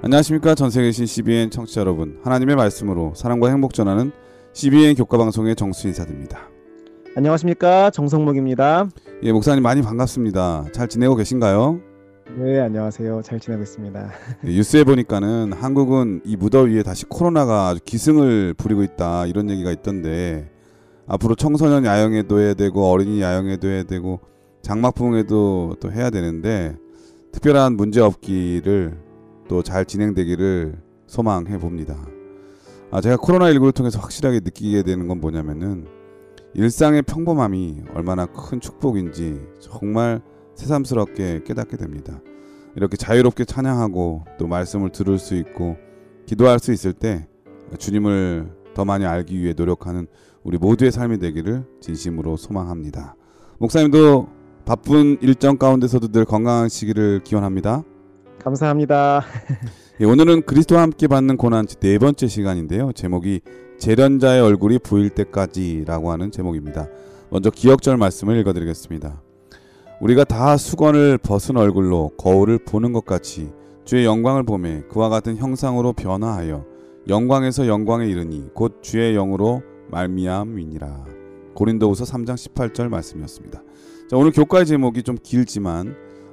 안녕하십니까. 전세계 계신 CBN 청취자 여러분, 하나님의 말씀으로 사랑과 행복 전하는 CBN 교과방송의 정수 인사드립니다. 안녕하십니까. 정성목입니다. 예, 목사님 많이 반갑습니다. 잘 지내고 계신가요? 네, 안녕하세요. 잘 지내고 있습니다. 예, 뉴스에 보니까는 한국은 이 무더위에 다시 코로나가 아주 기승을 부리고 있다, 이런 얘기가 있던데, 앞으로 청소년 야영회도 해야 되고 어린이 야영회도 해야 되고 장막부흥회도 또 해야 되는데, 특별한 문제 없기를 또 잘 진행되기를 소망해 봅니다. 제가 코로나19를 통해서 확실하게 느끼게 되는 건 뭐냐면은, 일상의 평범함이 얼마나 큰 축복인지 정말 새삼스럽게 깨닫게 됩니다. 이렇게 자유롭게 찬양하고 또 말씀을 들을 수 있고 기도할 수 있을 때 주님을 더 많이 알기 위해 노력하는 우리 모두의 삶이 되기를 진심으로 소망합니다. 목사님도 바쁜 일정 가운데서도 늘 건강하시기를 기원합니다. 감사합니다. 예, 오늘은 그리스도와 함께 받는 고난 네 번째 시간인데요. 제목이 재련자의 얼굴이 보일 때까지라고 하는 제목입니다. 먼저 기억절 말씀을 읽어드리겠습니다. 우리가 다 수건을 벗은 얼굴로 거울을 보는 것 같이 주의 영광을 보매 그와 같은 형상으로 변화하여 영광에서 영광에 이르니 곧 주의 영으로 말미암이니라. 고린도후서 3장 18절 말씀이었습니다. 자, 오늘 교과의 제목이 좀 길지만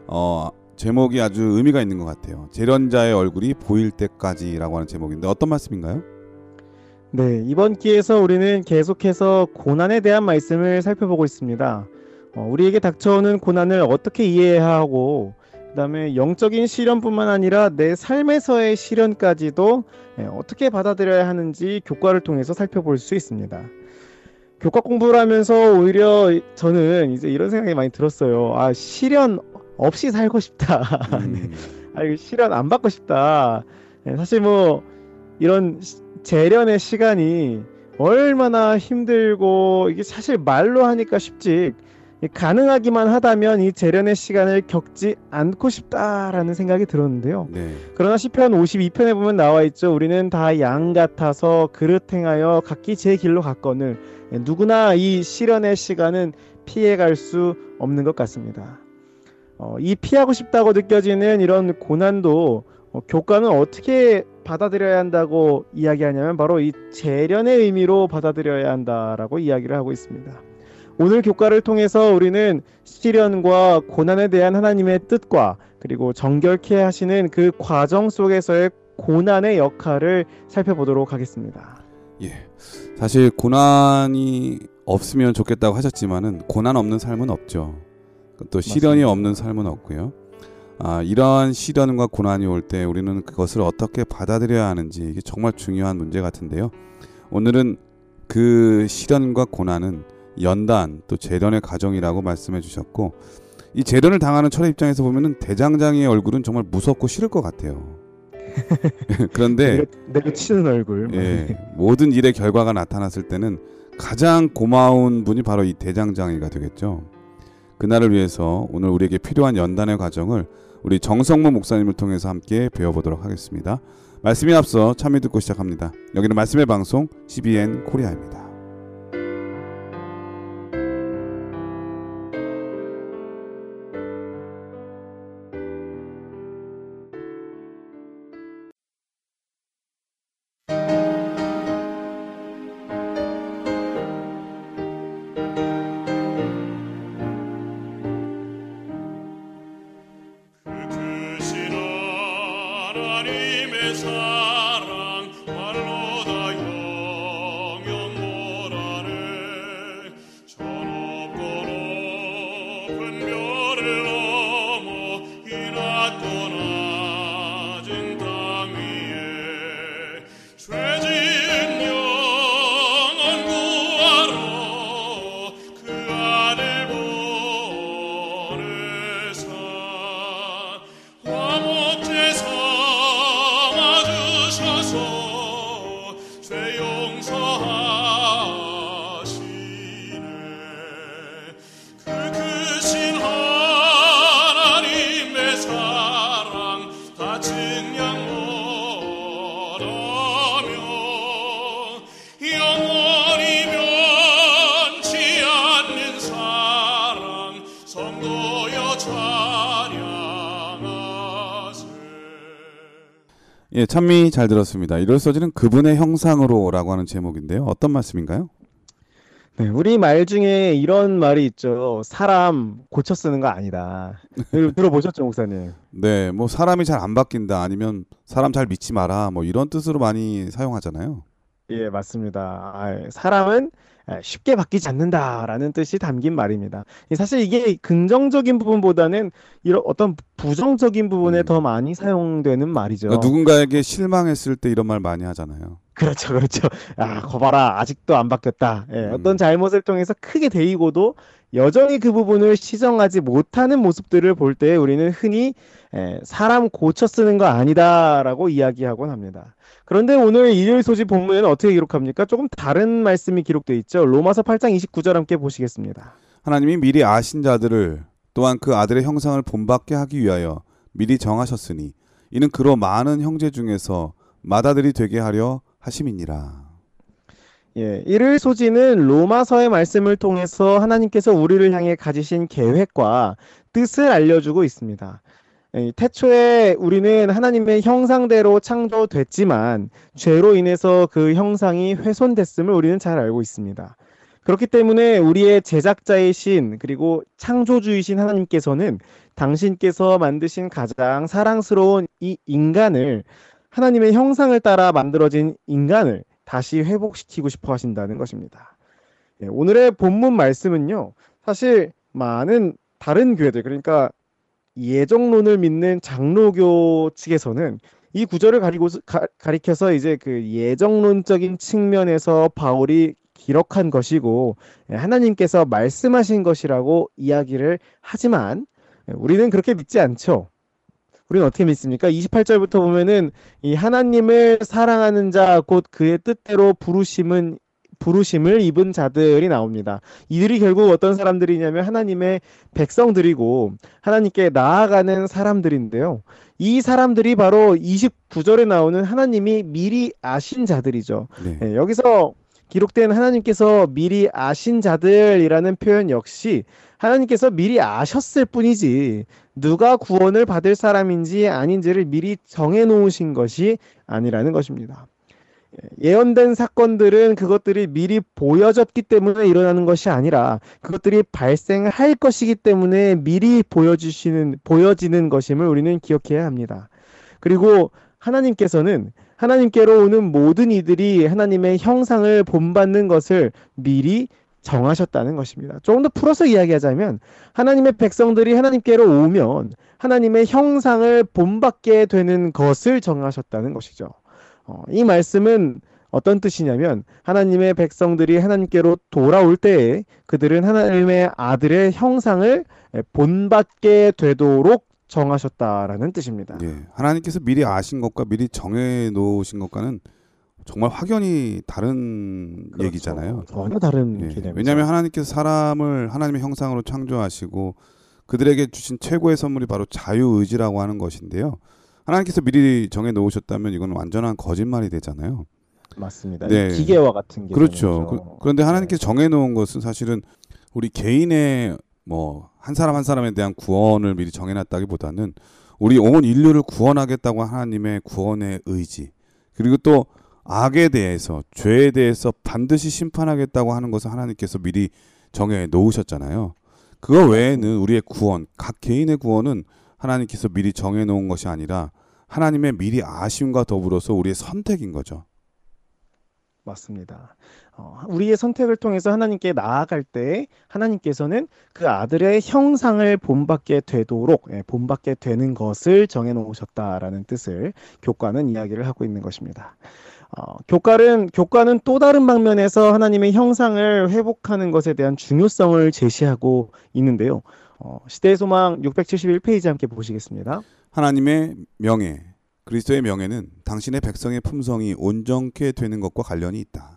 제목이 아주 의미가 있는 것 같아요. 재련자의 얼굴이 보일 때까지라고 하는 제목인데 어떤 말씀인가요? 네, 이번 기회에서 우리는 계속해서 고난에 대한 말씀을 살펴보고 있습니다. 우리에게 닥쳐오는 고난을 어떻게 이해해야 하고, 그 다음에 영적인 시련뿐만 아니라 내 삶에서의 시련까지도 어떻게 받아들여야 하는지 교과를 통해서 살펴볼 수 있습니다. 교과 공부를 하면서 오히려 저는 이제 이런 생각이 많이 들었어요. 시련 없이 살고 싶다. 이거 시련 안 받고 싶다. 사실 이런 재련의 시간이 얼마나 힘들고, 이게 사실 말로 하니까 쉽지, 가능하기만 하다면 이 재련의 시간을 겪지 않고 싶다라는 생각이 들었는데요. 네. 그러나 시편 52편에 보면 나와 있죠. 우리는 다 양 같아서 그릇 행하여 각기 제 길로 갔거늘 누구나 이 시련의 시간은 피해갈 수 없는 것 같습니다. 이 피하고 싶다고 느껴지는 이런 고난도 교과는 어떻게 받아들여야 한다고 이야기하냐면 바로 이 재련의 의미로 받아들여야 한다라고 이야기를 하고 있습니다. 오늘 교과를 통해서 우리는 시련과 고난에 대한 하나님의 뜻과 그리고 정결케 하시는 그 과정 속에서의 고난의 역할을 살펴보도록 하겠습니다. 예, 사실 고난이 없으면 좋겠다고 하셨지만은 고난 없는 삶은 없죠. 또 시련이 맞습니다. 없는 삶은 없고요. 이러한 시련과 고난이 올 때 우리는 그것을 어떻게 받아들여야 하는지, 이게 정말 중요한 문제 같은데요. 오늘은 그 시련과 고난은 연단 또 재련의 과정이라고 말씀해 주셨고, 이 재련을 당하는 철의 입장에서 보면은 대장장이의 얼굴은 정말 무섭고 싫을 것 같아요. 그런데 내가 치는 얼굴. 예, 모든 일의 결과가 나타났을 때는 가장 고마운 분이 바로 이 대장장이가 되겠죠. 그날을 위해서 오늘 우리에게 필요한 연단의 과정을 우리 정성모 목사님을 통해서 함께 배워보도록 하겠습니다. 말씀이 앞서 참여 듣고 시작합니다. 여기는 말씀의 방송 CBN 코리아입니다. 예, 찬미 잘 들었습니다. 이럴 소지는 그분의 형상으로라고 하는 제목인데요. 어떤 말씀인가요? 네, 우리 말 중에 이런 말이 있죠. 사람 고쳐 쓰는 거 아니다. 들어보셨죠, 목사님? 네, 뭐 사람이 잘 안 바뀐다 아니면 사람 잘 믿지 마라 뭐 이런 뜻으로 많이 사용하잖아요. 예, 맞습니다. 사람은 쉽게 바뀌지 않는다라는 뜻이 담긴 말입니다. 사실 이게 긍정적인 부분보다는 이런 어떤 부정적인 부분에 더 음. 많이 사용되는 그러니까 말이죠. 누군가에게 실망했을 때 이런 말 많이 하잖아요. 그렇죠, 그렇죠. 거봐라, 아직도 안 바뀌었다. 예, 어떤 음. 잘못을 통해서 크게 데이고도 여전히 그 부분을 시정하지 못하는 모습들을 볼 때 우리는 흔히 사람 고쳐 쓰는 거 아니다라고 이야기하곤 합니다. 그런데 오늘 일요일 소식 본문에는 어떻게 기록합니까? 조금 다른 말씀이 기록되어 있죠. 로마서 8장 29절 함께 보시겠습니다. 하나님이 미리 아신 자들을 또한 그 아들의 형상을 본받게 하기 위하여 미리 정하셨으니 이는 그로 많은 형제 중에서 맏아들이 되게 하려 하심이니라. 예, 이를 소지는 로마서의 말씀을 통해서 하나님께서 우리를 향해 가지신 계획과 뜻을 알려주고 있습니다. 태초에 우리는 하나님의 형상대로 창조됐지만 죄로 인해서 그 형상이 훼손됐음을 우리는 잘 알고 있습니다. 그렇기 때문에 우리의 제작자이신 그리고 창조주이신 하나님께서는 당신께서 만드신 가장 사랑스러운 이 인간을 하나님의 형상을 따라 만들어진 인간을 다시 회복시키고 싶어 하신다는 것입니다. 오늘의 본문 말씀은요, 사실 많은 다른 교회들, 그러니까 예정론을 믿는 장로교 측에서는 이 구절을 가리켜서 이제 그 예정론적인 측면에서 바울이 기록한 것이고 하나님께서 말씀하신 것이라고 이야기를 하지만 우리는 그렇게 믿지 않죠. 우리는 어떻게 믿습니까? 28절부터 보면은 이 하나님을 사랑하는 자, 곧 그의 뜻대로 부르심을 입은 자들이 나옵니다. 이들이 결국 어떤 사람들이냐면 하나님의 백성들이고 하나님께 나아가는 사람들인데요. 이 사람들이 바로 29절에 나오는 하나님이 미리 아신 자들이죠. 네. 여기서 기록된 하나님께서 미리 아신 자들이라는 표현 역시 하나님께서 미리 아셨을 뿐이지 누가 구원을 받을 사람인지 아닌지를 미리 정해 놓으신 것이 아니라는 것입니다. 예언된 사건들은 그것들이 미리 보여졌기 때문에 일어나는 것이 아니라 그것들이 발생할 것이기 때문에 미리 보여지는 것임을 우리는 기억해야 합니다. 그리고 하나님께서는 하나님께로 오는 모든 이들이 하나님의 형상을 본받는 것을 미리 정하셨다는 것입니다. 조금 더 풀어서 이야기하자면 하나님의 백성들이 하나님께로 오면 하나님의 형상을 본받게 되는 것을 정하셨다는 것이죠. 이 말씀은 어떤 뜻이냐면 하나님의 백성들이 하나님께로 돌아올 때에 그들은 하나님의 아들의 형상을 본받게 되도록 정하셨다라는 뜻입니다. 예, 하나님께서 미리 아신 것과 미리 정해 놓으신 것과는 정말 확연히 다른 그렇죠. 얘기잖아요. 전혀 다른 예, 개념이죠. 왜냐하면 하나님께서 사람을 하나님의 형상으로 창조하시고 그들에게 주신 최고의 선물이 바로 자유의지라고 하는 것인데요. 하나님께서 미리 정해 놓으셨다면 이건 완전한 거짓말이 되잖아요. 맞습니다. 네. 기계와 같은 그렇죠. 개념이죠. 그런데 네. 하나님께서 정해 놓은 것은 사실은 우리 개인의 뭐 한 사람 한 사람에 대한 구원을 미리 정해 놨다기보다는 우리 온 인류를 구원하겠다고 하나님의 구원의 의지, 그리고 또 악에 대해서 죄에 대해서 반드시 심판하겠다고 하는 것을 하나님께서 미리 정해 놓으셨잖아요. 그거 외에는 우리의 구원, 각 개인의 구원은 하나님께서 미리 정해 놓은 것이 아니라 하나님의 미리 아심과 더불어서 우리의 선택인 거죠. 맞습니다. 우리의 선택을 통해서 하나님께 나아갈 때 하나님께서는 그 아들의 형상을 본받게 되도록 본받게 되는 것을 정해 놓으셨다라는 뜻을 교과는 이야기를 하고 있는 것입니다. 교과는 또 다른 방면에서 하나님의 형상을 회복하는 것에 대한 중요성을 제시하고 있는데요. 시대의 소망 671페이지 함께 보시겠습니다. 하나님의 명예, 그리스도의 명예는 당신의 백성의 품성이 온전케 되는 것과 관련이 있다.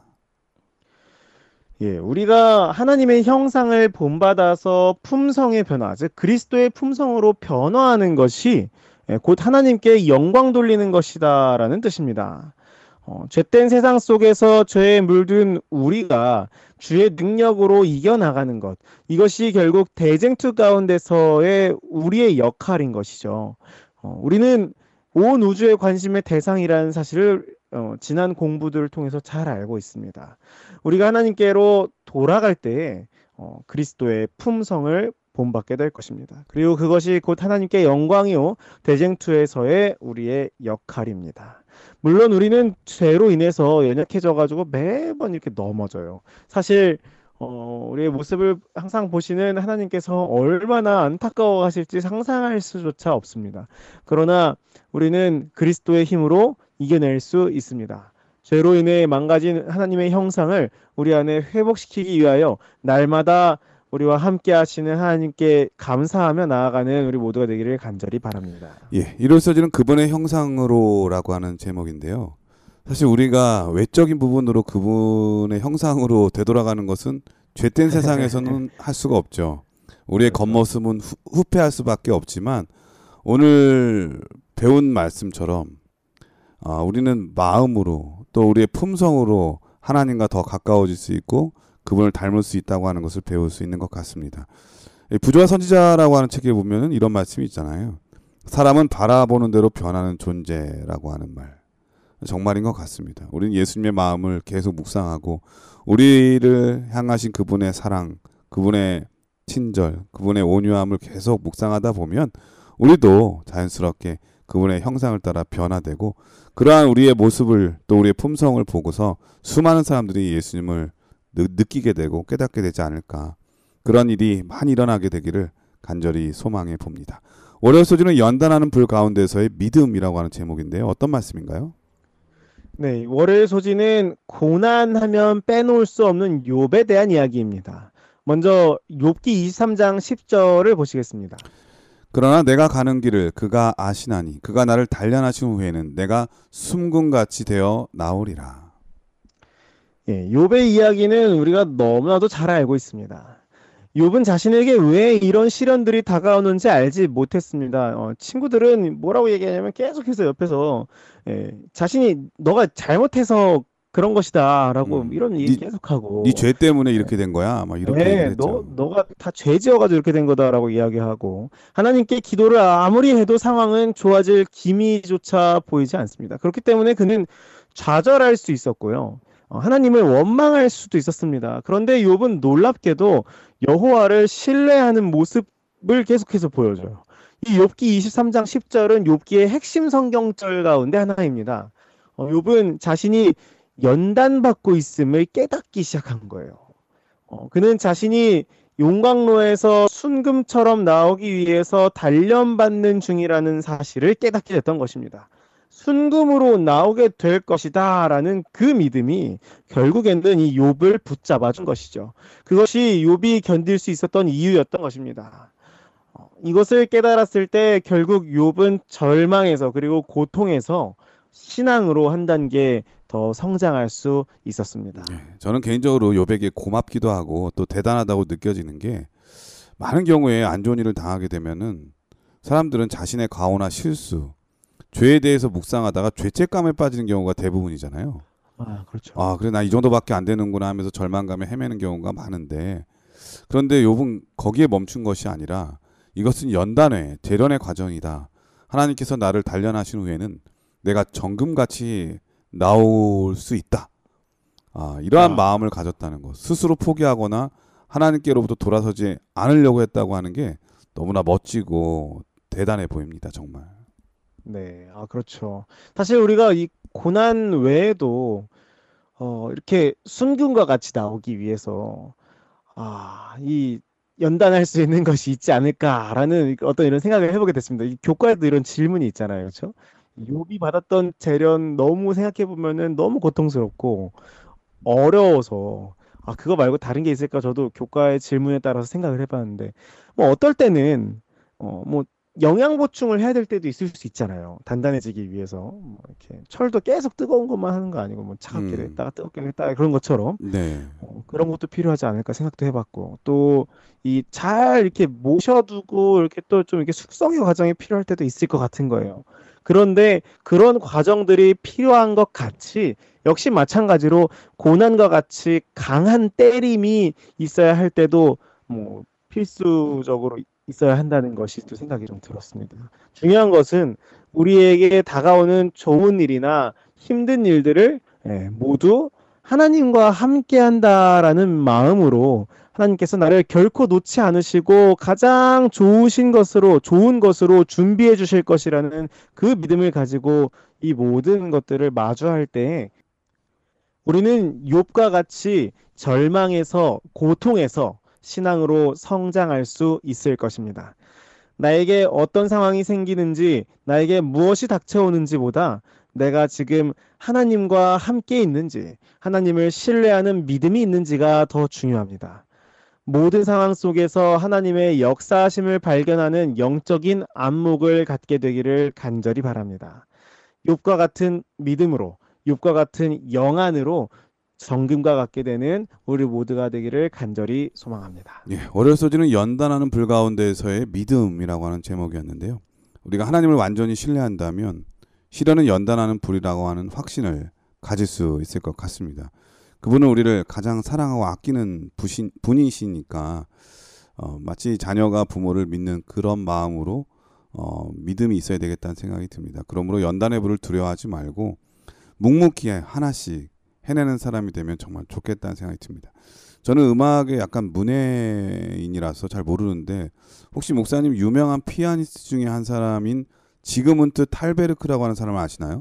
예, 우리가 하나님의 형상을 본받아서 품성의 변화, 즉 그리스도의 품성으로 변화하는 것이 곧 하나님께 영광 돌리는 것이다라는 뜻입니다. 죄된 세상 속에서 죄에 물든 우리가 주의 능력으로 이겨나가는 것, 이것이 결국 대쟁투 가운데서의 우리의 역할인 것이죠. 우리는 온 우주의 관심의 대상이라는 사실을 지난 공부들을 통해서 잘 알고 있습니다. 우리가 하나님께로 돌아갈 때에 그리스도의 품성을 본받게 될 것입니다. 그리고 그것이 곧 하나님께 영광이요 대쟁투에서의 우리의 역할입니다. 물론 우리는 죄로 인해서 연약해져 가지고 매번 이렇게 넘어져요. 사실 우리의 모습을 항상 보시는 하나님께서 얼마나 안타까워 하실지 상상할 수조차 없습니다. 그러나 우리는 그리스도의 힘으로 이겨낼 수 있습니다. 죄로 인해 망가진 하나님의 형상을 우리 안에 회복시키기 위하여 날마다 우리와 함께 하시는 하나님께 감사하며 나아가는 우리 모두가 되기를 간절히 바랍니다. 예, 이로써지는 그분의 형상으로라고 하는 제목인데요. 사실 우리가 외적인 부분으로 그분의 형상으로 되돌아가는 것은 죄된 세상에서는 할 수가 없죠. 우리의 그렇죠. 겉모습은 후패할 수밖에 없지만 오늘 배운 말씀처럼 우리는 마음으로 또 우리의 품성으로 하나님과 더 가까워질 수 있고 그분을 닮을 수 있다고 하는 것을 배울 수 있는 것 같습니다. 부조와 선지자라고 하는 책에 보면은 이런 말씀이 있잖아요. 사람은 바라보는 대로 변하는 존재라고 하는 말. 정말인 것 같습니다. 우리는 예수님의 마음을 계속 묵상하고 우리를 향하신 그분의 사랑, 그분의 친절, 그분의 온유함을 계속 묵상하다 보면 우리도 자연스럽게 그분의 형상을 따라 변화되고 그러한 우리의 모습을 또 우리의 품성을 보고서 수많은 사람들이 예수님을 느끼게 되고 깨닫게 되지 않을까. 그런 일이 많이 일어나게 되기를 간절히 소망해 봅니다. 월요일 소지는 연단하는 불 가운데서의 믿음이라고 하는 제목인데요. 어떤 말씀인가요? 네, 월요일 소지는 고난하면 빼놓을 수 없는 욥에 대한 이야기입니다. 먼저 욥기 23장 10절을 보시겠습니다. 그러나 내가 가는 길을 그가 아시나니 그가 나를 단련하신 후에는 내가 숨금같이 되어 나오리라. 예, 욥의 이야기는 우리가 너무나도 잘 알고 있습니다. 욥은 자신에게 왜 이런 시련들이 다가오는지 알지 못했습니다. 친구들은 뭐라고 얘기하냐면 계속해서 옆에서 자신이 너가 잘못해서 그런 것이다라고 이런 얘기 계속하고 네 죄 때문에 이렇게 된 거야. 막 이렇게 얘기를 했죠. 너가 다 죄 지어가지고 이렇게 된 거다라고 이야기하고 하나님께 기도를 아무리 해도 상황은 좋아질 기미조차 보이지 않습니다. 그렇기 때문에 그는 좌절할 수 있었고요. 하나님을 원망할 수도 있었습니다. 그런데 욥은 놀랍게도 여호와를 신뢰하는 모습을 계속해서 보여줘요. 이 욥기 23장 10절은 욥기의 핵심 성경절 가운데 하나입니다. 욥은 자신이 연단받고 있음을 깨닫기 시작한 거예요. 그는 자신이 용광로에서 순금처럼 나오기 위해서 단련받는 중이라는 사실을 깨닫게 됐던 것입니다. 순금으로 나오게 될 것이다 라는 그 믿음이 결국에는 이 욥을 붙잡아 준 것이죠. 그것이 욥이 견딜 수 있었던 이유였던 것입니다. 이것을 깨달았을 때 결국 욥은 절망에서 그리고 고통에서 신앙으로 한 단계 더 성장할 수 있었습니다. 저는 개인적으로 욥에게 고맙기도 하고 또 대단하다고 느껴지는 게 많은 경우에 안 좋은 일을 당하게 되면은 사람들은 자신의 과오나 실수 죄에 대해서 묵상하다가 죄책감에 빠지는 경우가 대부분이잖아요. 그렇죠. 그래 나 이 정도밖에 안 되는구나 하면서 절망감에 헤매는 경우가 많은데 그런데 욥은 거기에 멈춘 것이 아니라 이것은 연단의 대련의 과정이다. 하나님께서 나를 단련하신 후에는 내가 정금같이 나올 수 있다. 이러한 마음을 가졌다는 것. 스스로 포기하거나 하나님께로부터 돌아서지 않으려고 했다고 하는 게 너무나 멋지고 대단해 보입니다. 정말. 네, 그렇죠. 사실 우리가 이 고난 외에도 이렇게 순금과 같이 나오기 위해서 이 연단할 수 있는 것이 있지 않을까라는 어떤 이런 생각을 해보게 됐습니다. 이 교과에도 이런 질문이 있잖아요, 그렇죠? 욥이 받았던 재련 너무 생각해 보면은 너무 고통스럽고 어려워서 그거 말고 다른 게 있을까? 저도 교과의 질문에 따라서 생각을 해봤는데 뭐 어떨 때는 뭐 영양 보충을 해야 될 때도 있을 수 있잖아요. 단단해지기 위해서 뭐 이렇게 철도 계속 뜨거운 것만 하는 거 아니고 뭐 차갑게 됐다가 뜨겁게 됐다가 그런 것처럼 네. 그런 것도 필요하지 않을까 생각도 해봤고 또 이 잘 이렇게 모셔두고 이렇게 또 좀 이렇게 숙성의 과정이 필요할 때도 있을 것 같은 거예요. 그런데 그런 과정들이 필요한 것 같이 역시 마찬가지로 고난과 같이 강한 때림이 있어야 할 때도 뭐 필수적으로 있어야 한다는 것이 또 생각이 좀 들었습니다. 중요한 것은 우리에게 다가오는 좋은 일이나 힘든 일들을 모두 하나님과 함께 한다라는 마음으로 하나님께서 나를 결코 놓지 않으시고 가장 좋은 것으로 준비해 주실 것이라는 그 믿음을 가지고 이 모든 것들을 마주할 때 우리는 욥과 같이 절망에서 고통에서 신앙으로 성장할 수 있을 것입니다. 나에게 어떤 상황이 생기는지, 나에게 무엇이 닥쳐오는지보다 내가 지금 하나님과 함께 있는지, 하나님을 신뢰하는 믿음이 있는지가 더 중요합니다. 모든 상황 속에서 하나님의 역사하심을 발견하는 영적인 안목을 갖게 되기를 간절히 바랍니다. 욥과 같은 믿음으로, 욥과 같은 영안으로 정금과 같게 되는 우리 모두가 되기를 간절히 소망합니다. 예, 월요일 소지는 연단하는 불 가운데서의 믿음이라고 하는 제목이었는데요. 우리가 하나님을 완전히 신뢰한다면 시련은 연단하는 불이라고 하는 확신을 가질 수 있을 것 같습니다. 그분은 우리를 가장 사랑하고 아끼는 분이시니까 마치 자녀가 부모를 믿는 그런 마음으로 믿음이 있어야 되겠다는 생각이 듭니다. 그러므로 연단의 불을 두려워하지 말고 묵묵히 하나씩 해내는 사람이 되면 정말 좋겠다는 생각이 듭니다. 저는 음악에 약간 문외인이라서 잘 모르는데 혹시 목사님 유명한 피아니스트 중에 한 사람인 지그문트 탈베르크라고 하는 사람을 아시나요?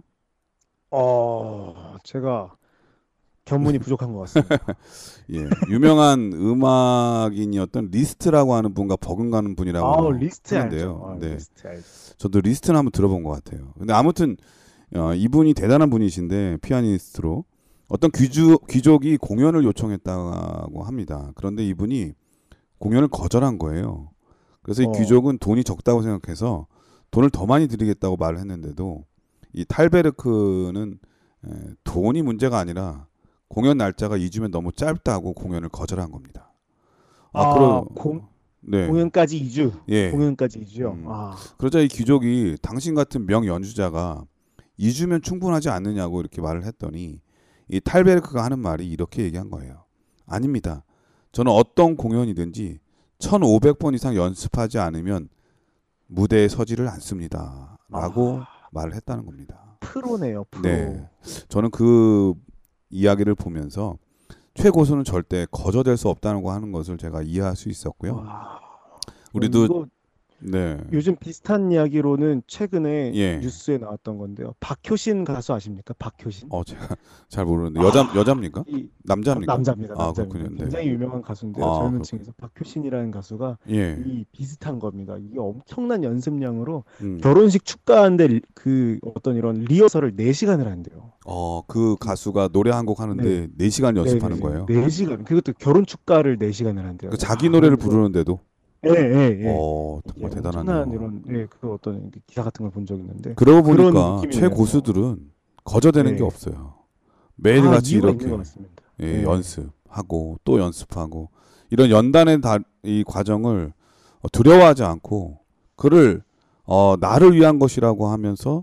제가 견문이 부족한 것 같습니다. 예, 유명한 음악인이었던 리스트라고 하는 분과 버금가는 분이라고 리스트 하는데요. 알죠. 네, 리스트 알죠. 저도 리스트는 한번 들어본 것 같아요. 근데 아무튼 이분이 대단한 분이신데 피아니스트로 어떤 귀족이 공연을 요청했다고 합니다. 그런데 이분이 공연을 거절한 거예요. 그래서 이 귀족은 돈이 적다고 생각해서 돈을 더 많이 드리겠다고 말을 했는데도 이 탈베르크는 돈이 문제가 아니라 공연 날짜가 2주면 너무 짧다고 공연을 거절한 겁니다. 네. 공연까지 2주. 예. 공연까지 2주요. 그러자 이 귀족이 당신 같은 명연주자가 2주면 충분하지 않느냐고 이렇게 말을 했더니 이 탈베르크가 하는 말이 이렇게 얘기한 거예요. 아닙니다. 저는 어떤 공연이든지 1500번 이상 연습하지 않으면 무대에 서지를 않습니다. 라고 말을 했다는 겁니다. 프로네요, 프로. 네. 저는 그 이야기를 보면서 최고수는 절대 거저될 수 없다는 거 하는 것을 제가 이해할 수 있었고요. 우리도 네. 요즘 비슷한 이야기로는 최근에 예. 뉴스에 나왔던 건데요. 박효신 가수 아십니까? 박효신? 제가 잘 모르는데 여자입니까? 남자입니까? 남자입니다. 그렇군요. 네. 굉장히 유명한 가수인데요. 젊은 층에서 박효신이라는 가수가 이 비슷한 겁니다. 이게 엄청난 연습량으로 결혼식 축가하는데 그 어떤 이런 리허설을 4시간을 한대요. 그 가수가 노래 한 곡 하는데 4시간 연습하는 거예요? 4시간. 그것도 결혼 축가를 4시간을 한대요. 그 자기 노래를 부르는데도? 예. 정말 대단하네요. 엄청난 이런 그 어떤 기사 같은 걸 본 적이 있는데. 그러고 보니까 최고수들은 거저되는 게 없어요. 매일같이 이렇게 연습하고 또 연습하고 이런 연단의 이 과정을 두려워하지 않고 그를 나를 위한 것이라고 하면서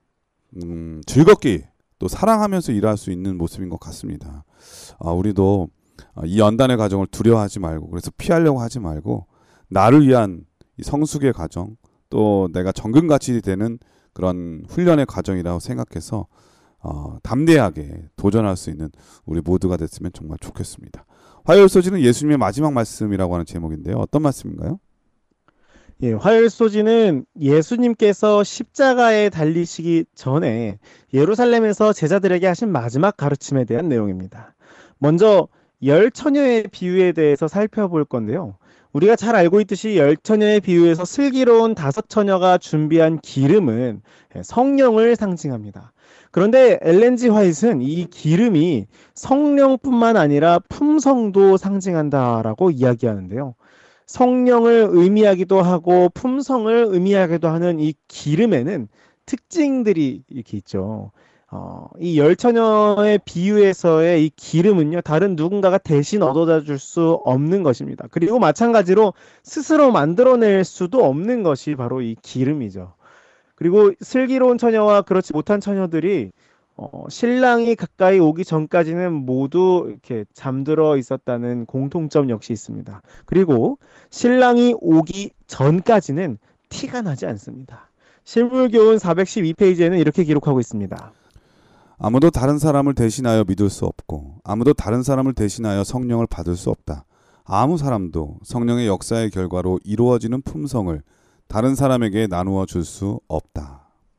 즐겁게 또 사랑하면서 일할 수 있는 모습인 것 같습니다. 우리도 이 연단의 과정을 두려워하지 말고 그래서 피하려고 하지 말고 나를 위한 이 성숙의 과정 또 내가 정금같이 되는 그런 훈련의 과정이라고 생각해서 담대하게 도전할 수 있는 우리 모두가 됐으면 정말 좋겠습니다. 화요일 소지는 예수님의 마지막 말씀이라고 하는 제목인데요. 어떤 말씀인가요? 예, 화요일 소지는 예수님께서 십자가에 달리시기 전에 예루살렘에서 제자들에게 하신 마지막 가르침에 대한 내용입니다. 먼저 열 처녀의 비유에 대해서 살펴볼 건데요. 우리가 잘 알고 있듯이 열 처녀의 비유에서 슬기로운 5 처녀가 준비한 기름은 성령을 상징합니다. 그런데 엘렌 지 화이트는 이 기름이 성령뿐만 아니라 품성도 상징한다라고 이야기하는데요. 성령을 의미하기도 하고 품성을 의미하기도 하는 이 기름에는 특징들이 이렇게 있죠. 이 열 처녀의 비유에서의 이 기름은요, 다른 누군가가 대신 얻어다 줄 수 없는 것입니다. 그리고 마찬가지로 스스로 만들어낼 수도 없는 것이 바로 이 기름이죠. 그리고 슬기로운 처녀와 그렇지 못한 처녀들이 신랑이 가까이 오기 전까지는 모두 이렇게 잠들어 있었다는 공통점 역시 있습니다. 그리고 신랑이 오기 전까지는 티가 나지 않습니다. 실물교훈 412페이지에는 이렇게 기록하고 있습니다. 아무도 다른 사람을 대신하여 믿을 수 없고 아무도 다른 사람을 대신하여 성령을 받을 수 없다. 아무 사람도 성령의 역사의 결과로 이루어지는 품성을 다른 사람에게 나누어 줄 수 없다.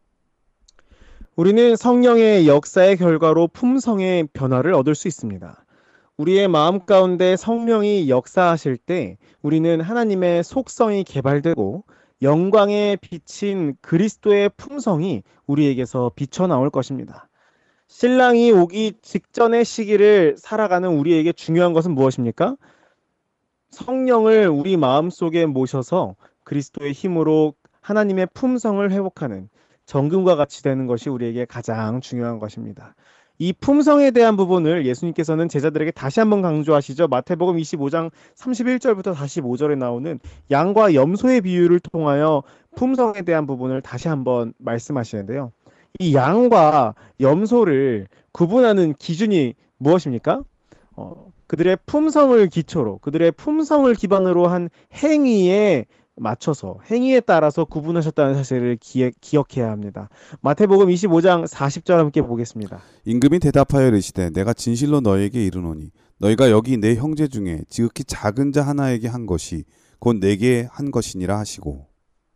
우리는 성령의 역사의 결과로 품성의 변화를 얻을 수 있습니다. 우리의 마음 가운데 성령이 역사하실 때 우리는 하나님의 속성이 개발되고 영광에 비친 그리스도의 품성이 우리에게서 비쳐나올 것입니다. 신랑이 오기 직전의 시기를 살아가는 우리에게 중요한 것은 무엇입니까? 성령을 우리 마음속에 모셔서 그리스도의 힘으로 하나님의 품성을 회복하는 정금과 같이 되는 것이 우리에게 가장 중요한 것입니다. 이 품성에 대한 부분을 예수님께서는 제자들에게 다시 한번 강조하시죠. 마태복음 25장 31절부터 45절에 나오는 양과 염소의 비유를 통하여 품성에 대한 부분을 다시 한번 말씀하시는데요. 이 양과 염소를 구분하는 기준이 무엇입니까? 그들의 품성을 기초로, 그들의 품성을 기반으로 한 행위에 맞춰서, 행위에 따라서 구분하셨다는 사실을 기억해야 합니다. 마태복음 25장 40절 함께 보겠습니다. 임금이 대답하여 이르시되 내가 진실로 너에게 이르노니 너희가 여기 내 형제 중에 지극히 작은 자 하나에게 한 것이 곧 내게 한 것이니라 하시고.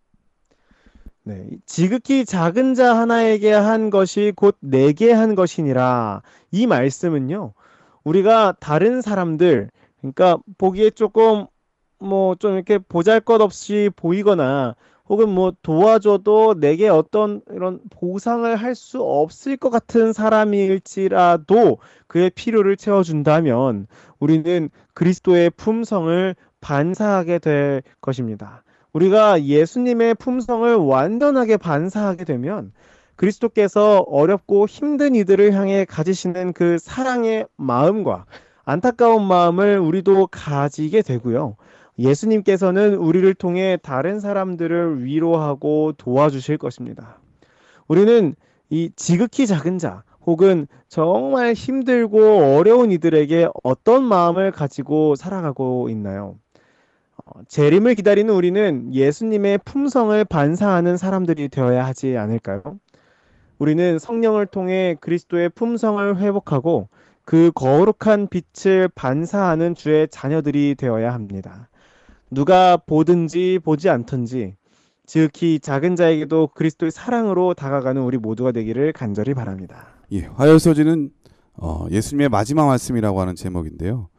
네, 지극히 작은 자 하나에게 한 것이 곧 내게 한 것이니라. 이 말씀은요, 우리가 다른 사람들, 그러니까 보기에 조금 좀 이렇게 보잘것없이 보이거나 혹은 도와줘도 내게 어떤 이런 보상을 할 수 없을 것 같은 사람일지라도 그의 필요를 채워준다면 우리는 그리스도의 품성을 반사하게 될 것입니다. 우리가 예수님의 품성을 완전하게 반사하게 되면 그리스도께서 어렵고 힘든 이들을 향해 가지시는 그 사랑의 마음과 안타까운 마음을 우리도 가지게 되고요. 예수님께서는 우리를 통해 다른 사람들을 위로하고 도와주실 것입니다. 우리는 이 지극히 작은 자 혹은 정말 힘들고 어려운 이들에게 어떤 마음을 가지고 살아가고 있나요? 재림을 기다리는 우리는 예수님의 품성을 반사하는 사람들이 되어야 하지 않을까요? 우리는 성령을 통해 그리스도의 품성을 회복하고 그 거룩한 빛을 반사하는 주의 자녀들이 되어야 합니다. 누가 보든지 보지 않든지 지극히 작은 자에게도 그리스도의 사랑으로 다가가는 우리 모두가 되기를 간절히 바랍니다. 예, 화요소지는 예수님의 마지막 말씀이라고 하는 제목인데요.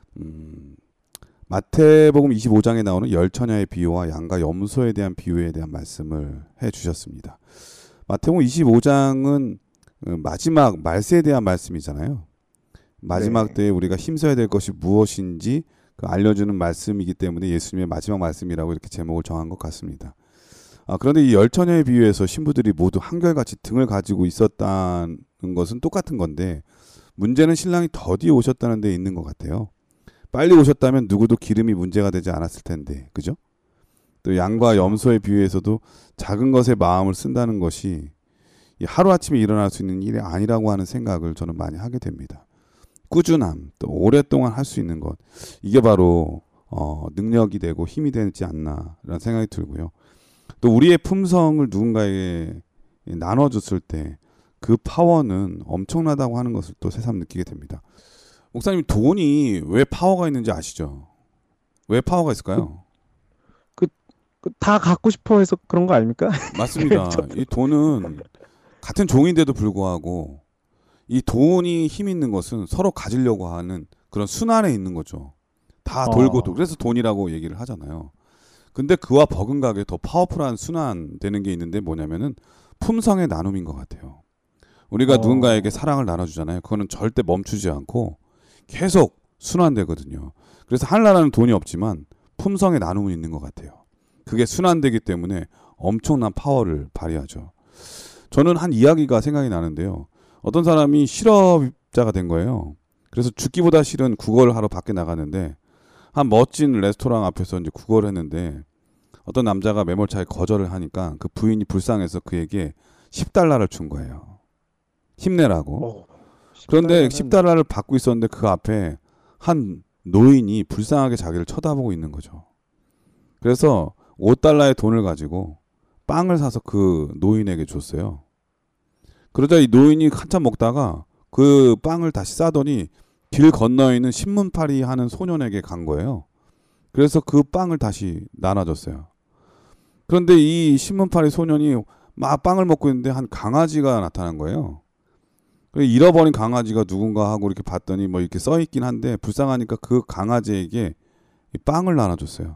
마태복음 25장에 나오는 열 처녀의 비유와 양과 염소에 대한 비유에 대한 말씀을 해주셨습니다. 마태복음 25장은 마지막 말세에 대한 말씀이잖아요. 마지막 네. 때에 우리가 힘써야 될 것이 무엇인지 알려주는 말씀이기 때문에 예수님의 마지막 말씀이라고 이렇게 제목을 정한 것 같습니다. 그런데 이 열 처녀의 비유에서 신부들이 모두 한결같이 등을 가지고 있었다는 것은 똑같은 건데 문제는 신랑이 더디 오셨다는 데 있는 것 같아요. 빨리 오셨다면 누구도 기름이 문제가 되지 않았을 텐데, 그죠? 또 양과 염소의 비유에서도 작은 것에 마음을 쓴다는 것이 하루아침에 일어날 수 있는 일이 아니라고 하는 생각을 저는 많이 하게 됩니다. 꾸준함, 또 오랫동안 할 수 있는 것, 이게 바로 능력이 되고 힘이 되지 않나라는 생각이 들고요. 또 우리의 품성을 누군가에게 나눠줬을 때 그 파워는 엄청나다고 하는 것을 또 새삼 느끼게 됩니다. 목사님, 돈이 왜 파워가 있는지 아시죠? 왜 파워가 있을까요? 다 갖고 싶어 해서 그런 거 아닙니까? 맞습니다. 이 돈은 같은 종인데도 불구하고 이 돈이 힘 있는 것은 서로 가지려고 하는 그런 순환에 있는 거죠. 다 돌고 그래서 돈이라고 얘기를 하잖아요. 근데 그와 버금가게 더 파워풀한 순환되는 게 있는데 뭐냐면은 품성의 나눔인 것 같아요. 우리가 누군가에게 사랑을 나눠주잖아요. 그거는 절대 멈추지 않고 계속 순환되거든요. 그래서 하늘나라는 돈이 없지만 품성의 나눔은 있는 것 같아요. 그게 순환되기 때문에 엄청난 파워를 발휘하죠. 저는 한 이야기가 생각이 나는데요. 어떤 사람이 실업자가 된 거예요. 그래서 죽기보다 싫은 구걸을 하러 밖에 나갔는데 한 멋진 레스토랑 앞에서 이제 구걸을 했는데 어떤 남자가 매몰차게 거절을 하니까 그 부인이 불쌍해서 그에게 $10를 준 거예요. 힘내라고. 어, 그런데 10달러는 10달러를 받고 있었는데 그 앞에 한 노인이 불쌍하게 자기를 쳐다보고 있는 거죠. 그래서 5달러의 돈을 가지고 빵을 사서 그 노인에게 줬어요. 그러자 이 노인이 한참 먹다가 그 빵을 다시 싸더니 길 건너에 있는 신문팔이 하는 소년에게 간 거예요. 그래서 그 빵을 다시 나눠줬어요. 그런데 이 신문팔이 소년이 막 빵을 먹고 있는데 한 강아지가 나타난 거예요. 잃어버린 강아지가 누군가 하고 이렇게 봤더니 뭐 이렇게 써 있긴 한데 불쌍하니까 그 강아지에게 이 빵을 나눠줬어요.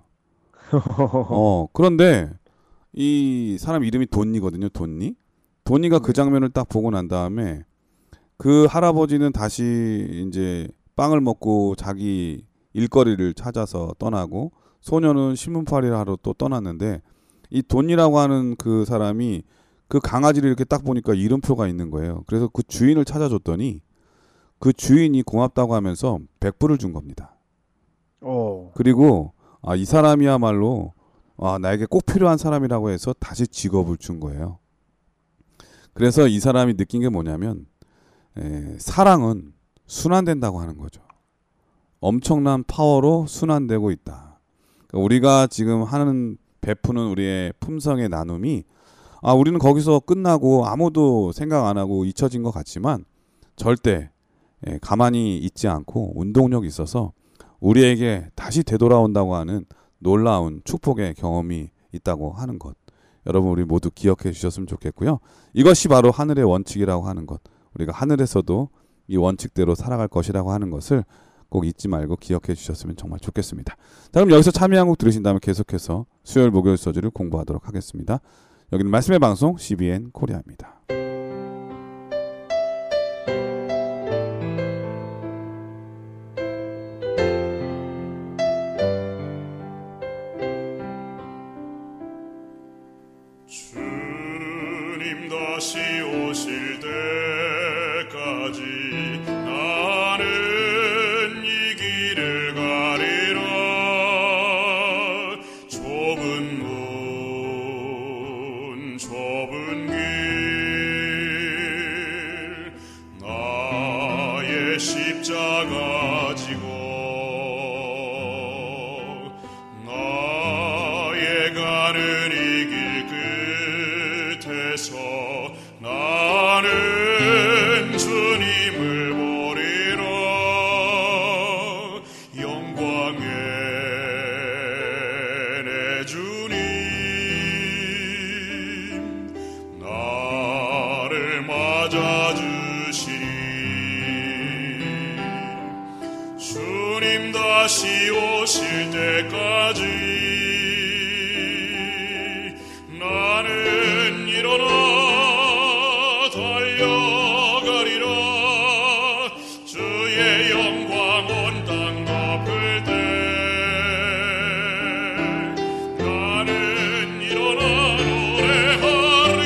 그런데 이 사람 이름이 돈니거든요. 돈니. 돈니가 그 장면을 딱 보고 난 다음에 그 할아버지는 다시 이제 빵을 먹고 자기 일거리를 찾아서 떠나고 소녀는 신문팔이를 하러 또 떠났는데 이 돈이라고 하는 그 사람이 그 강아지를 이렇게 딱 보니까 이름표가 있는 거예요. 그래서 그 주인을 찾아줬더니 그 주인이 고맙다고 하면서 100불을 준 겁니다. 그리고 이 사람이야말로 나에게 꼭 필요한 사람이라고 해서 다시 직업을 준 거예요. 그래서 이 사람이 느낀 게 뭐냐면 사랑은 순환된다고 하는 거죠. 엄청난 파워로 순환되고 있다. 그러니까 우리가 지금 하는 베푸는 우리의 품성의 나눔이 우리는 거기서 끝나고 아무도 생각 안 하고 잊혀진 것 같지만 절대 가만히 있지 않고 운동력이 있어서 우리에게 다시 되돌아온다고 하는 놀라운 축복의 경험이 있다고 하는 것. 여러분 우리 모두 기억해 주셨으면 좋겠고요. 이것이 바로 하늘의 원칙이라고 하는 것. 우리가 하늘에서도 이 원칙대로 살아갈 것이라고 하는 것을 꼭 잊지 말고 기억해 주셨으면 정말 좋겠습니다. 자, 그럼 여기서 참여 한 곡 들으신 다음에 계속해서 수요일 목요일 서지를 공부하도록 하겠습니다. 여기는 말씀의 방송 CBN 코리아입니다. 주님 다시 오실 때까지 나는 이 길을 가리라. 좁은 문 좁은 길 나의 십자가 지고 나의 가는 이 길 끝에서 나는 주님을 보리라. 영광의 내 주님 나를 맞아주시리. 주님 다시 오실 때까지 나는 일어나 달려가리라. 주의 영광 온 땅 덮을 때 나는 일어나 노래하리.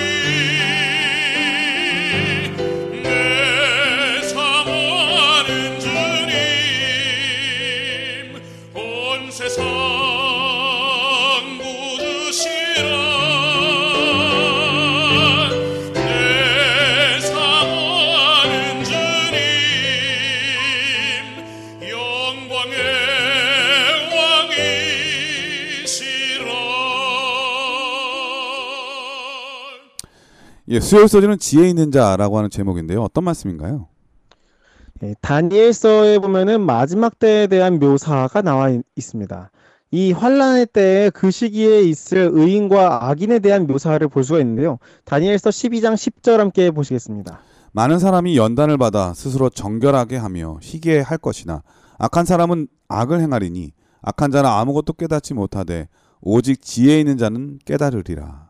내 사모하는 주님 온 세상 부으시라. 내 사모하는 주님 영광의 왕이시라. 수요일 서지는 지혜 있는 자라고 하는 제목인데요. 어떤 말씀인가요? 다니엘서에 보면은 마지막 때에 대한 묘사가 나와 있습니다. 이 환란의 때에 그 시기에 있을 의인과 악인에 대한 묘사를 볼 수가 있는데요. 다니엘서 12장 10절 함께 보시겠습니다. 많은 사람이 연단을 받아 스스로 정결하게 하며 희게 할 것이나 악한 사람은 악을 행하리니 악한 자는 아무것도 깨닫지 못하되 오직 지혜 있는 자는 깨달으리라.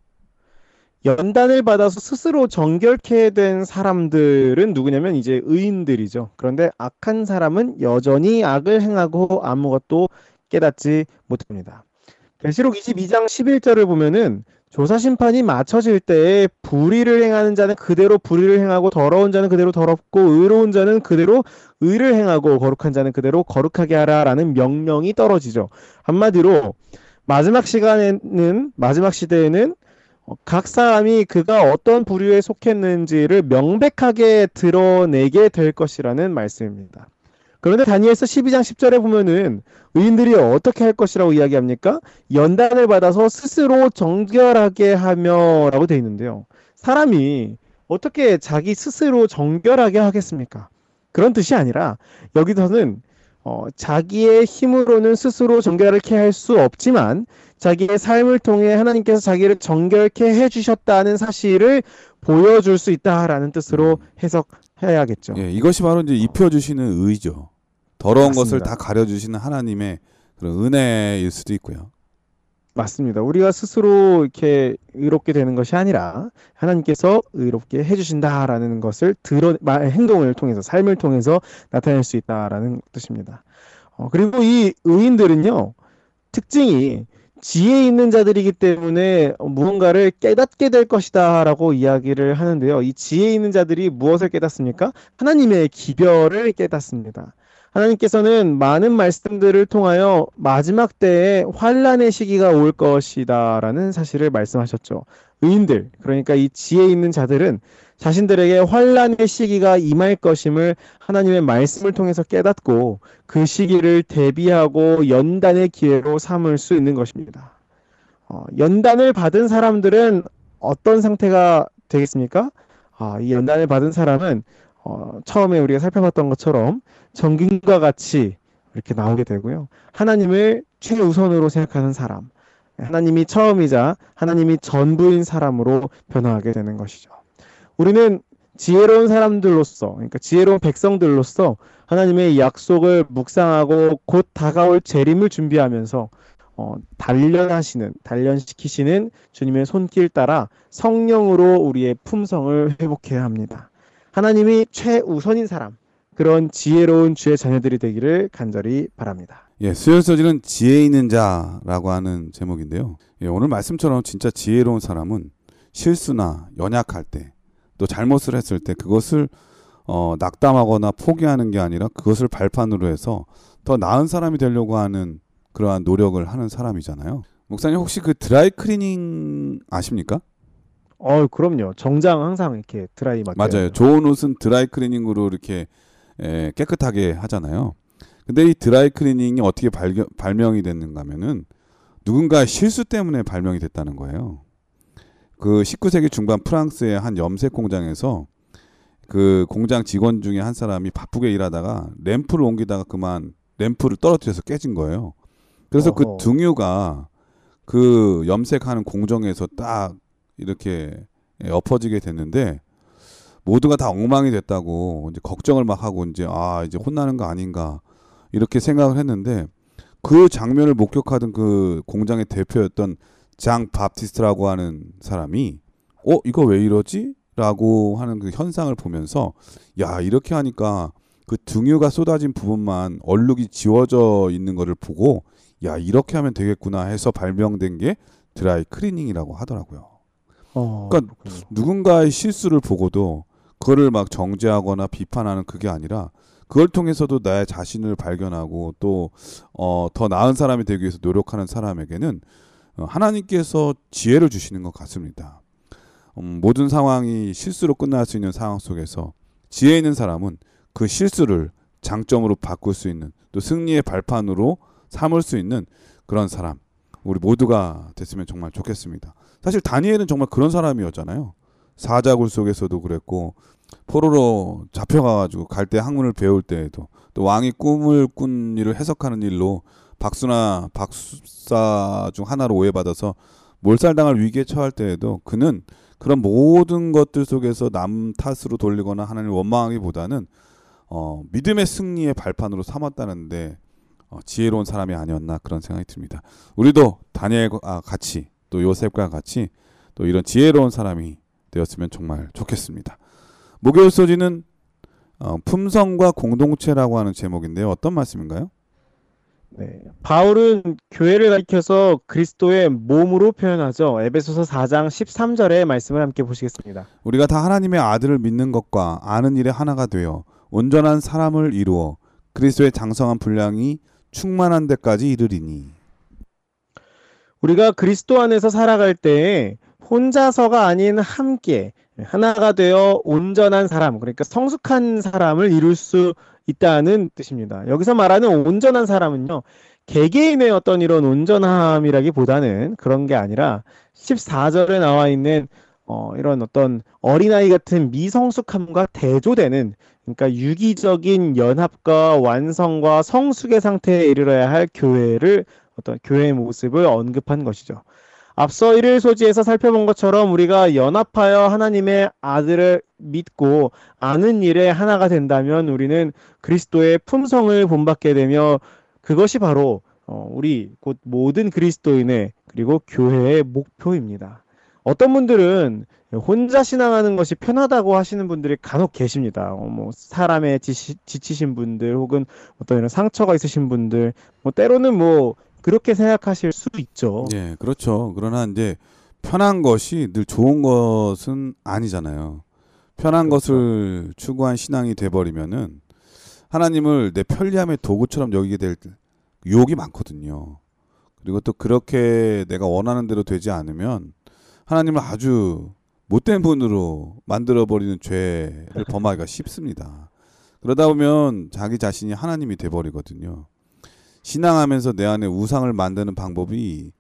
연단을 받아서 스스로 정결케 된 사람들은 누구냐면 이제 의인들이죠. 그런데 악한 사람은 여전히 악을 행하고 아무것도 깨닫지 못합니다. 계시록 22장 11절을 보면은 조사심판이 맞춰질 때에 불의를 행하는 자는 그대로 불의를 행하고 더러운 자는 그대로 더럽고 의로운 자는 그대로 의를 행하고 거룩한 자는 그대로 거룩하게 하라라는 명령이 떨어지죠. 한마디로 마지막 시대에는 각 사람이 그가 어떤 부류에 속했는지를 명백하게 드러내게 될 것이라는 말씀입니다. 그런데 다니엘서 12장 10절에 보면은 의인들이 어떻게 할 것이라고 이야기합니까? 연단을 받아서 스스로 정결하게 하며라고 되어 있는데요. 사람이 어떻게 자기 스스로 정결하게 하겠습니까? 그런 뜻이 아니라 여기서는 자기의 힘으로는 스스로 정결케 할 수 없지만 자기의 삶을 통해 하나님께서 자기를 정결케 해주셨다는 사실을 보여줄 수 있다라는 뜻으로 해석해야겠죠. 예, 이것이 바로 이제 입혀주시는 의죠. 더러운 것을 맞습니다. 다 가려주시는 하나님의 그런 은혜일 수도 있고요. 맞습니다. 우리가 스스로 이렇게 의롭게 되는 것이 아니라 하나님께서 의롭게 해주신다라는 것을 행동을 통해서, 삶을 통해서 나타낼 수 있다라는 뜻입니다. 그리고 이 의인들은요, 특징이 지혜 있는 자들이기 때문에 무언가를 깨닫게 될 것이다라고 이야기를 하는데요. 이 지혜 있는 자들이 무엇을 깨닫습니까? 하나님의 기별을 깨닫습니다. 하나님께서는 많은 말씀들을 통하여 마지막 때에 환란의 시기가 올 것이다라는 사실을 말씀하셨죠. 의인들, 그러니까 이 지혜 있는 자들은 자신들에게 환란의 시기가 임할 것임을 하나님의 말씀을 통해서 깨닫고 그 시기를 대비하고 연단의 기회로 삼을 수 있는 것입니다. 연단을 받은 사람들은 어떤 상태가 되겠습니까? 이 연단을 받은 사람은 처음에 우리가 살펴봤던 것처럼 정금과 같이 이렇게 나오게 되고요. 하나님을 최우선으로 생각하는 사람, 하나님이 처음이자 하나님이 전부인 사람으로 변화하게 되는 것이죠. 우리는 지혜로운 사람들로서, 그러니까 지혜로운 백성들로서 하나님의 약속을 묵상하고 곧 다가올 재림을 준비하면서 단련시키시는 주님의 손길 따라 성령으로 우리의 품성을 회복해야 합니다. 하나님이 최우선인 사람, 그런 지혜로운 주의 자녀들이 되기를 간절히 바랍니다. 예, 수요서지는 지혜 있는 자라고 하는 제목인데요. 예, 오늘 말씀처럼 진짜 지혜로운 사람은 실수나 연약할 때, 또 잘못을 했을 때 그것을 낙담하거나 포기하는 게 아니라 그것을 발판으로 해서 더 나은 사람이 되려고 하는 그러한 노력을 하는 사람이잖아요. 목사님 혹시 그 드라이 클리닝 아십니까? 그럼요. 정장 항상 이렇게 드라이 맡겨요. 맞아요. 좋은 옷은 드라이 클리닝으로 이렇게 깨끗하게 하잖아요. 근데 이 드라이 클리닝이 어떻게 발명이 됐는가 하면은 누군가의 실수 때문에 발명이 됐다는 거예요. 그 19세기 중반 프랑스의 한 염색 공장에서 그 공장 직원 중에 한 사람이 바쁘게 일하다가 램프를 옮기다가 그만 램프를 떨어뜨려서 깨진 거예요. 그래서 그 등유가 그 염색하는 공정에서 딱 이렇게 엎어지게 됐는데 모두가 다 엉망이 됐다고 이제 걱정을 막 하고 이제 혼나는 거 아닌가 이렇게 생각을 했는데 그 장면을 목격하던 그 공장의 대표였던 장 바티스트라고 하는 사람이 이거 왜 이러지? 라고 하는 그 현상을 보면서 야, 이렇게 하니까 그 등유가 쏟아진 부분만 얼룩이 지워져 있는 거를 보고 야, 이렇게 하면 되겠구나 해서 발명된 게 드라이 클리닝이라고 하더라고요. 그러니까 누군가의 실수를 보고도 그거를 막 정죄하거나 비판하는 그게 아니라 그걸 통해서도 나의 자신을 발견하고 또 더 나은 사람이 되기 위해서 노력하는 사람에게는 하나님께서 지혜를 주시는 것 같습니다. 모든 상황이 실수로 끝날 수 있는 상황 속에서 지혜 있는 사람은 그 실수를 장점으로 바꿀 수 있는 또 승리의 발판으로 삼을 수 있는 그런 사람 우리 모두가 됐으면 정말 좋겠습니다. 사실 다니엘은 정말 그런 사람이었잖아요. 사자굴 속에서도 그랬고 포로로 잡혀가가지고 갈 때 학문을 배울 때에도 또 왕이 꿈을 꾼 일을 해석하는 일로 박수나 박사 중 하나로 오해받아서 몰살당할 위기에 처할 때에도 그는 그런 모든 것들 속에서 남 탓으로 돌리거나 하나님을 원망하기보다는 믿음의 승리의 발판으로 삼았다는데 지혜로운 사람이 아니었나 그런 생각이 듭니다. 우리도 다니엘과 같이 또 요셉과 같이 또 이런 지혜로운 사람이 되었으면 정말 좋겠습니다. 목요일 소지는 품성과 공동체라고 하는 제목인데요. 어떤 말씀인가요? 네, 바울은 교회를 가리켜서 그리스도의 몸으로 표현하죠. 에베소서 4장 13절의 말씀을 함께 보시겠습니다. 우리가 다 하나님의 아들을 믿는 것과 아는 일에 하나가 되어 온전한 사람을 이루어 그리스도의 장성한 분량이 충만한 데까지 이르리니. 우리가 그리스도 안에서 살아갈 때에 혼자서가 아닌 함께 하나가 되어 온전한 사람, 그러니까 성숙한 사람을 이룰 수 있다는 뜻입니다. 여기서 말하는 온전한 사람은요, 개개인의 어떤 이런 온전함이라기보다는 그런 게 아니라 14절에 나와 있는 이런 어떤 어린아이 같은 미성숙함과 대조되는, 그러니까 유기적인 연합과 완성과 성숙의 상태에 이르러야 할 교회를, 어떤 교회의 모습을 언급한 것이죠. 앞서 1일 소지에서 살펴본 것처럼 우리가 연합하여 하나님의 아들을 믿고 아는 일에 하나가 된다면 우리는 그리스도의 품성을 본받게 되며, 그것이 바로 우리 곧 모든 그리스도인의 그리고 교회의 목표입니다. 어떤 분들은 혼자 신앙하는 것이 편하다고 하시는 분들이 간혹 계십니다. 사람에 지치신 분들, 혹은 어떤 이런 상처가 있으신 분들, 때로는 그렇게 생각하실 수 있죠. 예, 그렇죠. 그러나 이제 편한 것이 늘 좋은 것은 아니잖아요. 편한 그렇죠. 것을 추구한 신앙이 돼버리면은 하나님을 내 편리함의 도구처럼 여기게 될 유혹이 많거든요. 그리고 또 그렇게 내가 원하는 대로 되지 않으면 하나님을 아주 못된 분으로 만들어버리는 죄를 범하기가 쉽습니다. 그러다 보면 자기 자신이 하나님이 돼버리거든요. 신앙하면서 내 안에 우상을 만드는 방법이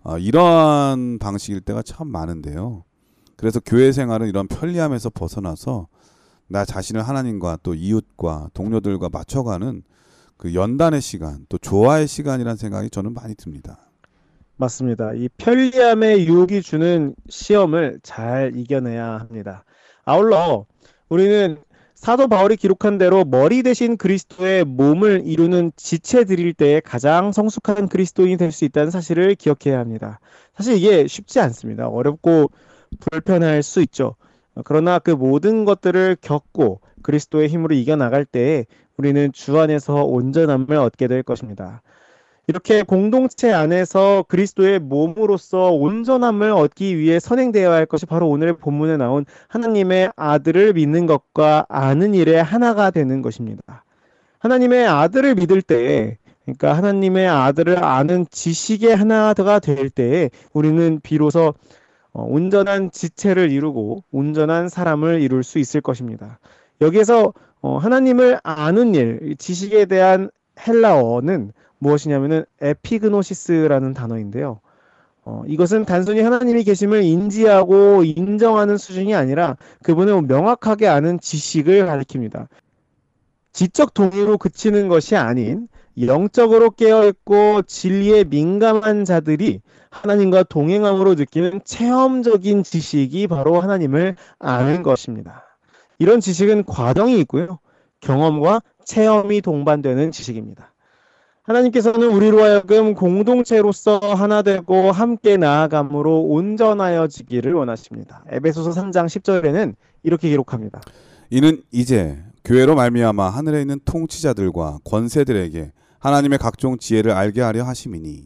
이러한 방식일 때가 참 많은데요. 그래서 교회 생활은 이런 편리함에서 벗어나서 나 자신을 하나님과 또 이웃과 동료들과 맞춰가는 그 연단의 시간, 또 조화의 시간이라는 생각이 저는 많이 듭니다. 맞습니다. 이 편리함의 유혹이 주는 시험을 잘 이겨내야 합니다. 아울러 우리는 사도 바울이 기록한 대로 머리 대신 그리스도의 몸을 이루는 지체들일 때에 가장 성숙한 그리스도인이 될 수 있다는 사실을 기억해야 합니다. 사실 이게 쉽지 않습니다. 어렵고 불편할 수 있죠. 그러나 그 모든 것들을 겪고 그리스도의 힘으로 이겨나갈 때에 우리는 주 안에서 온전함을 얻게 될 것입니다. 이렇게 공동체 안에서 그리스도의 몸으로서 온전함을 얻기 위해 선행되어야 할 것이 바로 오늘의 본문에 나온 하나님의 아들을 믿는 것과 아는 일에 하나가 되는 것입니다. 하나님의 아들을 믿을 때에, 그러니까 하나님의 아들을 아는 지식의 하나가 될 때에 우리는 비로소 온전한 지체를 이루고 온전한 사람을 이룰 수 있을 것입니다. 여기에서 하나님을 아는 일, 지식에 대한 헬라어는 무엇이냐면은 에피그노시스라는 단어인데요. 이것은 단순히 하나님이 계심을 인지하고 인정하는 수준이 아니라 그분을 명확하게 아는 지식을 가리킵니다. 지적 동의로 그치는 것이 아닌 영적으로 깨어있고 진리에 민감한 자들이 하나님과 동행함으로 느끼는 체험적인 지식이 바로 하나님을 아는 것입니다. 이런 지식은 과정이 있고요. 경험과 체험이 동반되는 지식입니다. 하나님께서는 우리로 하여금 공동체로서 하나 되고 함께 나아감으로 온전하여지기를 원하십니다. 에베소서 3장 10절에는 이렇게 기록합니다. 이는 이제 교회로 말미암아 하늘에 있는 통치자들과 권세들에게 하나님의 각종 지혜를 알게 하려 하심이니.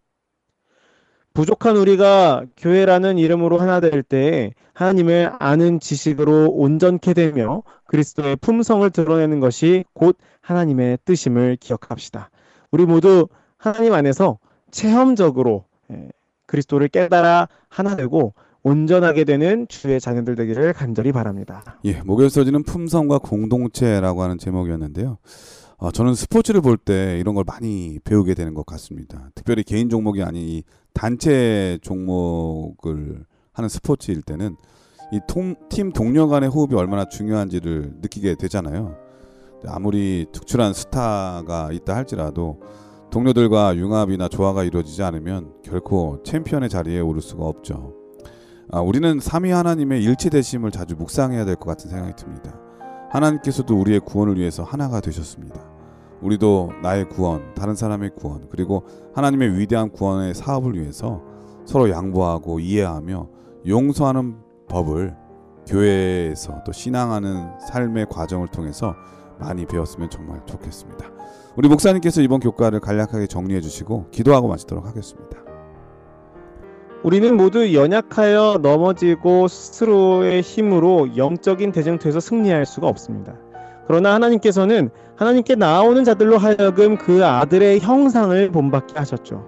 부족한 우리가 교회라는 이름으로 하나 될 때 하나님을 아는 지식으로 온전케 되며 그리스도의 품성을 드러내는 것이 곧 하나님의 뜻임을 기억합시다. 우리 모두 하나님 안에서 체험적으로 그리스도를 깨달아 하나 되고 온전하게 되는 주의 자녀들 되기를 간절히 바랍니다. 예, 목요일 서지는 품성과 공동체라고 하는 제목이었는데요. 저는 스포츠를 볼 때 이런 걸 많이 배우게 되는 것 같습니다. 특별히 개인 종목이 아닌 이 단체 종목을 하는 스포츠일 때는 이 팀 동료 간의 호흡이 얼마나 중요한지를 느끼게 되잖아요. 아무리 특출한 스타가 있다 할지라도 동료들과 융합이나 조화가 이루어지지 않으면 결코 챔피언의 자리에 오를 수가 없죠. 우리는 삼위 하나님의 일치되심을 자주 묵상해야 될 것 같은 생각이 듭니다. 하나님께서도 우리의 구원을 위해서 하나가 되셨습니다. 우리도 나의 구원, 다른 사람의 구원, 그리고 하나님의 위대한 구원의 사업을 위해서 서로 양보하고 이해하며 용서하는 법을 교회에서 또 신앙하는 삶의 과정을 통해서 많이 배웠으면 정말 좋겠습니다. 우리 목사님께서 이번 교과를 간략하게 정리해 주시고 기도하고 마치도록 하겠습니다. 우리는 모두 연약하여 넘어지고 스스로의 힘으로 영적인 대쟁투에서 승리할 수가 없습니다. 그러나 하나님께서는 하나님께 나아오는 자들로 하여금 그 아들의 형상을 본받게 하셨죠.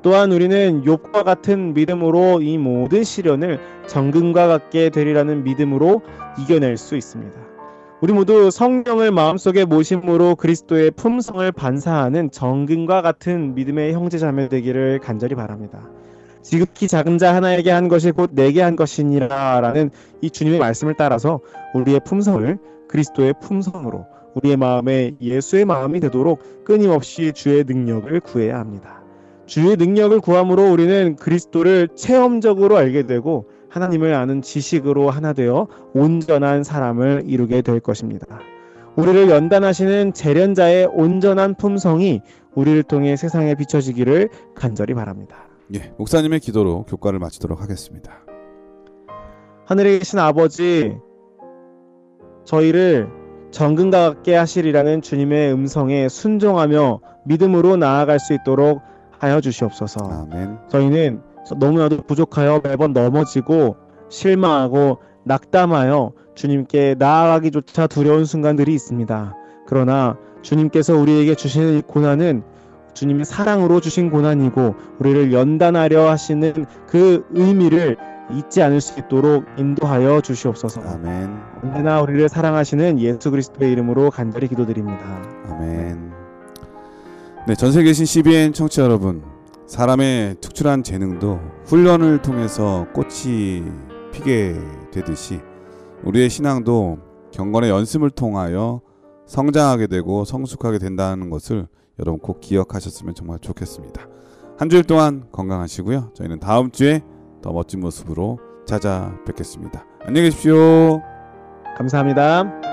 또한 우리는 욥과 같은 믿음으로 이 모든 시련을 정금과 같게 되리라는 믿음으로 이겨낼 수 있습니다. 우리 모두 성령을 마음속에 모심으로 그리스도의 품성을 반사하는 정금과 같은 믿음의 형제자매 되기를 간절히 바랍니다. 지극히 작은 자 하나에게 한 것이 곧 내게 한 것이니라 라는 이 주님의 말씀을 따라서 우리의 품성을 그리스도의 품성으로, 우리의 마음에 예수의 마음이 되도록 끊임없이 주의 능력을 구해야 합니다. 주의 능력을 구함으로 우리는 그리스도를 체험적으로 알게 되고 하나님을 아는 지식으로 하나 되어 온전한 사람을 이루게 될 것입니다. 우리를 연단하시는 재련자의 온전한 품성이 우리를 통해 세상에 비춰지기를 간절히 바랍니다. 예, 목사님의 기도로 교과를 마치도록 하겠습니다. 하늘에 계신 아버지, 저희를 정금과 같게 하시리라는 주님의 음성에 순종하며 믿음으로 나아갈 수 있도록 하여 주시옵소서. 아멘. 저희는 너무나도 부족하여 매번 넘어지고 실망하고 낙담하여 주님께 나아가기조차 두려운 순간들이 있습니다. 그러나 주님께서 우리에게 주시는 이 고난은 주님의 사랑으로 주신 고난이고 우리를 연단하려 하시는 그 의미를 잊지 않을 수 있도록 인도하여 주시옵소서. 아멘. 언제나 우리를 사랑하시는 예수 그리스도의 이름으로 간절히 기도드립니다. 아멘. 네, 전세계 계신 CBN 청취자 여러분, 사람의 특출한 재능도 훈련을 통해서 꽃이 피게 되듯이 우리의 신앙도 경건의 연습을 통하여 성장하게 되고 성숙하게 된다는 것을 여러분 꼭 기억하셨으면 정말 좋겠습니다. 한 주일 동안 건강하시고요. 저희는 다음 주에 더 멋진 모습으로 찾아뵙겠습니다. 안녕히 계십시오. 감사합니다.